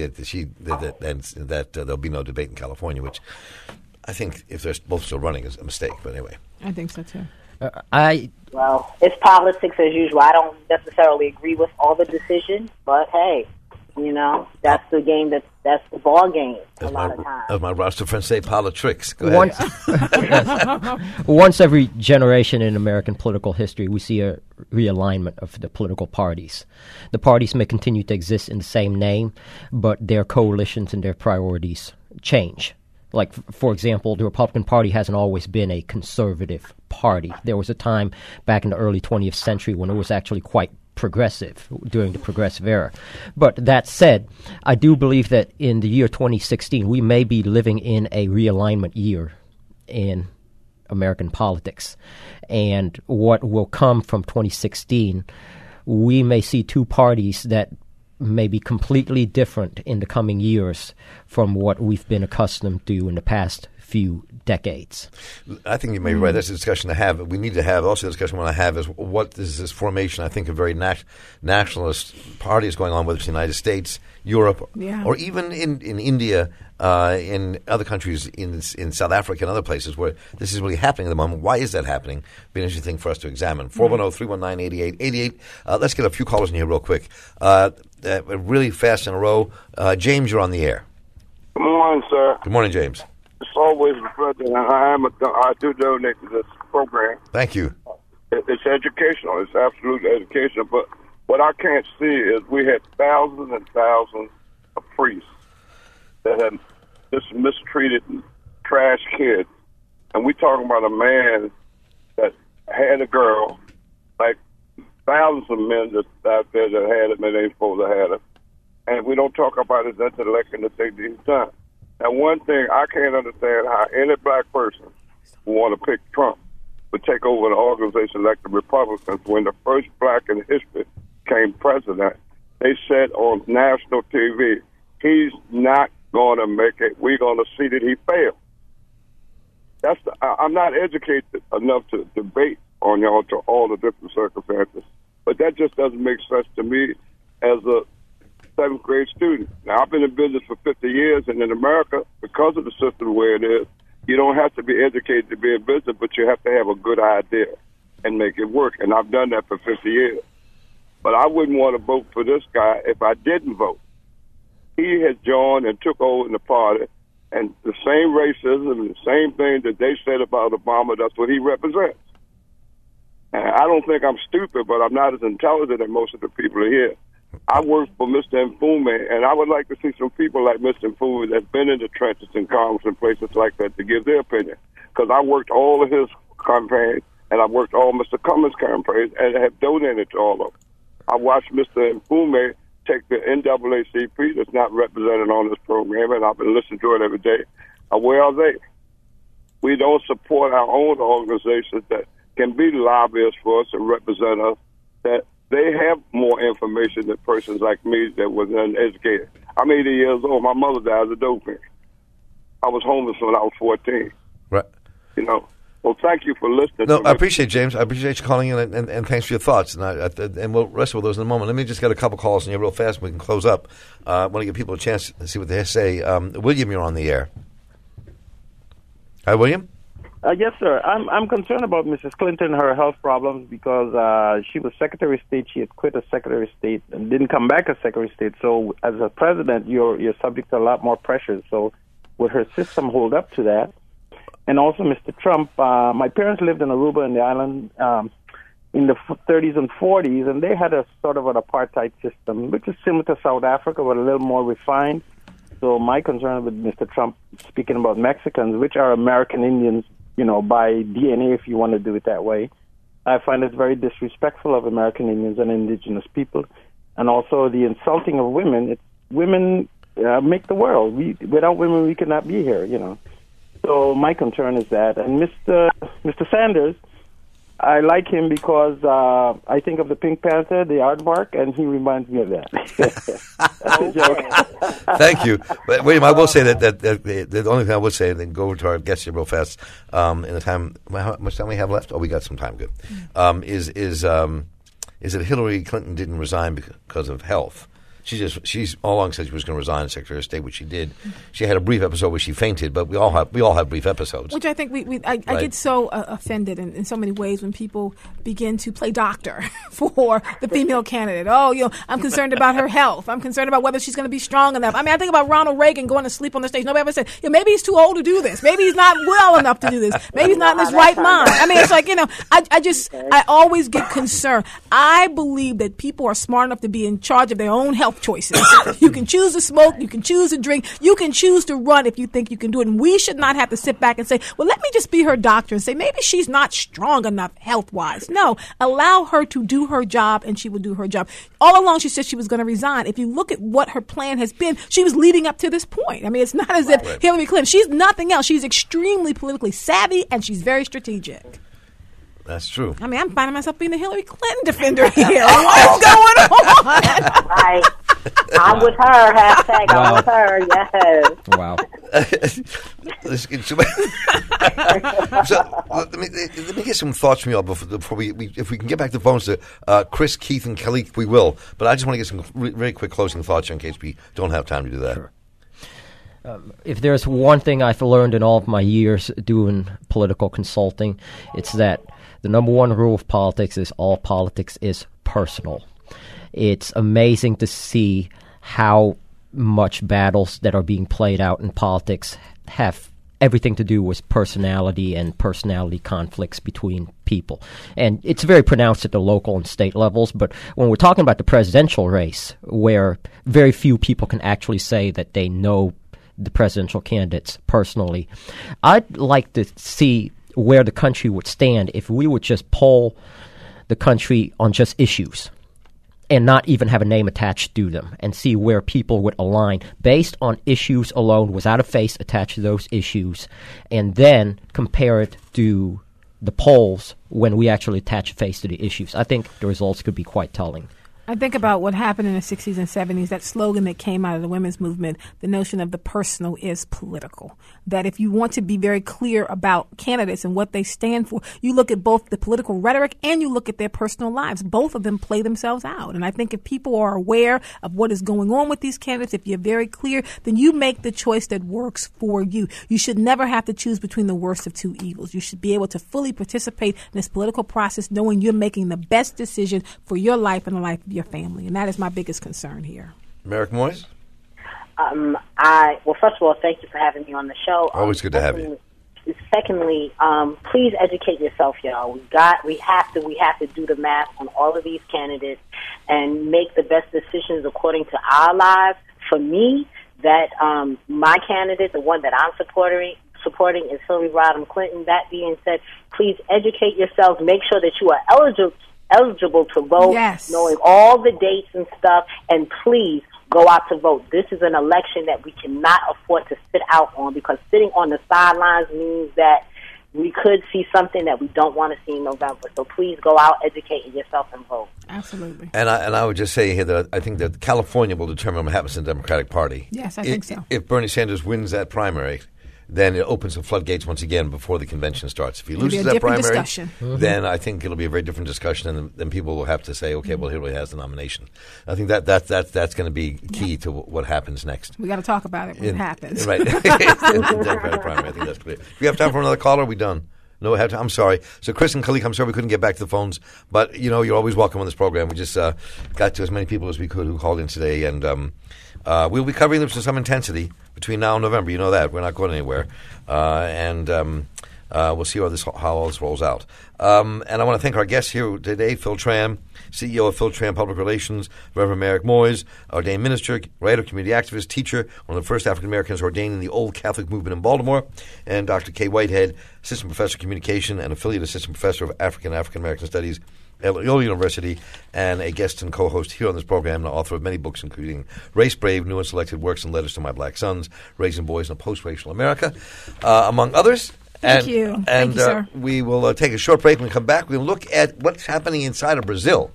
that there'll be no debate in California, which I think if they're both still running is a mistake. But anyway, I think so too. Well, it's politics as usual. I don't necessarily agree with all the decisions, but hey, that's the game. That's the ball game. A lot of times. As my roster friends say, politics. Go ahead. Once every generation in American political history, we see a realignment of the political parties. The parties may continue to exist in the same name, but their coalitions and their priorities change. Like, for example, the Republican Party hasn't always been a conservative party. There was a time back in the early 20th century when it was actually quite progressive, during the progressive era. But that said, I do believe that in the year 2016, we may be living in a realignment year in American politics. And what will come from 2016, we may see two parties that may be completely different in the coming years from what we've been accustomed to in the past few decades. I think you may be right. That's a discussion to have. We need to have. Also, the discussion we want to have is what is this formation? I think a very nationalist party is going on, whether it's the United States, Europe, or even in India, in other countries, in South Africa and other places where this is really happening at the moment. Why is that happening? Be an interesting thing for us to examine. 410-319-8888. Let's get a few callers in here real quick. Really fast in a row. James, you're on the air. Good morning, sir. Good morning, James. It's always a pleasure. I do donate to this program. Thank you. It's educational. It's absolutely educational. But what I can't see is we had thousands and thousands of priests that had just mistreated and trashed kids. And we talking about a man that had a girl, like thousands of men that out there that had it, and they ain't supposed to have it. And we don't talk about his intellect and the things he's done. And one thing I can't understand how any black person who want to pick Trump would take over an organization like the Republicans. When the first black in history became president, they said on national TV, he's not going to make it. We're going to see that he failed. I'm not educated enough to debate on y'all to all the different circumstances, but that just doesn't make sense to me as a seventh grade student. Now, I've been in business for 50 years, and in America, because of the system the way it is, you don't have to be educated to be in business, but you have to have a good idea and make it work. And I've done that for 50 years. But I wouldn't want to vote for this guy if I didn't vote. He has joined and took over in the party, and the same racism and the same thing that they said about Obama, that's what he represents. And I don't think I'm stupid, but I'm not as intelligent as most of the people here. I work for Mr. Mfume, and I would like to see some people like Mr. Mfume that's been in the trenches in Congress and places like that to give their opinion. Because I worked all of his campaigns, and I worked all Mr. Cummings' campaigns, and have donated to all of them. I watched Mr. Mfume take the NAACP that's not represented on this program, and I've been listening to it every day. Where are they? We don't support our own organizations that can be lobbyists for us and represent us, that they have more information than persons like me that was uneducated. I'm 80 years old. My mother died of doping. I was homeless when I was 14. Right. Well, thank you for listening. No, I appreciate it, James. I appreciate you calling in, and thanks for your thoughts. And we'll wrestle with those in a moment. Let me just get a couple calls in here real fast, and we can close up. I want to give people a chance to see what they say. William, you're on the air. Hi, William. Yes, sir. I'm concerned about Mrs. Clinton, her health problems, because she was Secretary of State. She had quit as Secretary of State and didn't come back as Secretary of State. So as a president, you're subject to a lot more pressure. So would her system hold up to that? And also, Mr. Trump, my parents lived in Aruba and the island in the 30s and 40s, and they had a sort of an apartheid system, which is similar to South Africa, but a little more refined. So my concern with Mr. Trump speaking about Mexicans, which are American Indians, by DNA, if you want to do it that way, I find it very disrespectful of American Indians and indigenous people. And also the insulting of women. Women make the world. Without women, we could not be here, So my concern is that. And Mr. Sanders, I like him because I think of the Pink Panther, the aardvark, and he reminds me of that. That's a joke. Thank you. But, William, I will say that the only thing I would say, and then go over to our guests here real fast, in the time, how much time we have left? Oh, we got some time, good. Is that Hillary Clinton didn't resign because of health. she's all along said she was going to resign as Secretary of State, which she did. She had a brief episode where she fainted, but we all have brief episodes. Which I think I get so offended in so many ways when people begin to play doctor for the female candidate. Oh, I'm concerned about her health. I'm concerned about whether she's going to be strong enough. I mean, I think about Ronald Reagan going to sleep on the stage. Nobody ever said, maybe he's too old to do this. Maybe he's not well enough to do this. Maybe he's not in his right mind. I mean, it's like, I always get concerned. I believe that people are smart enough to be in charge of their own health choices. You can choose to smoke. You can choose to drink. You can choose to run if you think you can do it. And we should not have to sit back and say, well, let me just be her doctor and say, maybe she's not strong enough health-wise. No, allow her to do her job, and she will do her job. All along, she said she was going to resign. If you look at what her plan has been, she was leading up to this point. I mean, it's not as if Hillary Clinton, she's nothing else. She's extremely politically savvy, and she's very strategic. That's true. I mean, I'm finding myself being the Hillary Clinton defender here. What's going on? I'm with her. Hashtag I'm with her. Yes. Wow. So let me get some thoughts from you all before we if we can get back to the phones to Chris, Keith, and Kelly, we will. But I just want to get some very quick closing thoughts in case we don't have time to do that. Sure. If there's one thing I've learned in all of my years doing political consulting, it's that the number one rule of politics is all politics is personal. It's amazing to see how much battles that are being played out in politics have everything to do with personality and personality conflicts between people. And it's very pronounced at the local and state levels, but when we're talking about the presidential race, where very few people can actually say that they know the presidential candidates personally, I'd like to see where the country would stand if we would just poll the country on just issues and not even have a name attached to them, and see where people would align based on issues alone without a face attached to those issues, and then compare it to the polls when we actually attach a face to the issues. I think the results could be quite telling. I think about what happened in the 60s and 70s, that slogan that came out of the women's movement, the notion of the personal is political. That if you want to be very clear about candidates and what they stand for, you look at both the political rhetoric and you look at their personal lives. Both of them play themselves out. And I think if people are aware of what is going on with these candidates, if you're very clear, then you make the choice that works for you. You should never have to choose between the worst of two evils. You should be able to fully participate in this political process knowing you're making the best decision for your life and the life of your family, and that is my biggest concern here. Merrick Moyes? Well, first of all, thank you for having me on the show. Always good to have you. Secondly, please educate yourself, y'all. We have to do the math on all of these candidates and make the best decisions according to our lives. For me, that my candidate, the one that I'm supporting is Hillary Rodham Clinton. That being said, please educate yourselves. Make sure that you are eligible to vote, yes, knowing all the dates and stuff, and please go out to vote. This is an election that we cannot afford to sit out on, because sitting on the sidelines means that we could see something that we don't want to see in November. So please go out, educate yourself, and vote. Absolutely. And I would just say here that I think that California will determine what happens in the Democratic Party. Yes, I think so. If Bernie Sanders wins that primary, then it opens the floodgates once again before the convention starts. If he loses that primary, then I think it'll be a very different discussion, and then people will have to say, okay, well, Hillary has the nomination. I think that's going to be key to what happens next. We got to talk about it when it happens. Right. In the Democratic primary, I think that's clear. Do we have time for another caller? Are we done? No, we have time. I'm sorry. So, Chris and Khalik, I'm sorry we couldn't get back to the phones, but, you're always welcome on this program. We just got to as many people as we could who called in today, and we'll be covering this with some intensity between now and November. You know that. We're not going anywhere. And we'll see how all this rolls out. And I want to thank our guests here today, Phil Tran, CEO of Phil Tran Public Relations, Reverend Merrick Moyes, ordained minister, writer, community activist, teacher, one of the first African-Americans ordained in the Old Catholic movement in Baltimore, and Dr. Kay Whitehead, assistant professor of communication and affiliate assistant professor of African-American Studies at Loyola University, and a guest and co-host here on this program, and author of many books, including Race Brave, New and Selected Works and Letters to My Black Sons, Raising Boys in a Post-Racial America, among others. Thank you. Thank you, sir. We will take a short break. When we come back, we'll look at what's happening inside of Brazil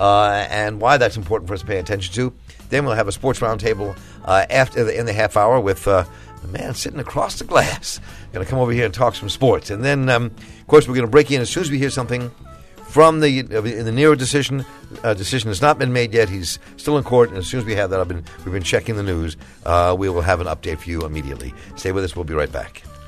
and why that's important for us to pay attention to. Then we'll have a sports roundtable in the half hour with the man sitting across the glass. Going to come over here and talk some sports. And then, of course, we're going to break in as soon as we hear something from the Nero decision. Decision has not been made yet. He's still in court, and as soon as we have that, we've been checking the news. We will have an update for you immediately. Stay with us. We'll be right back.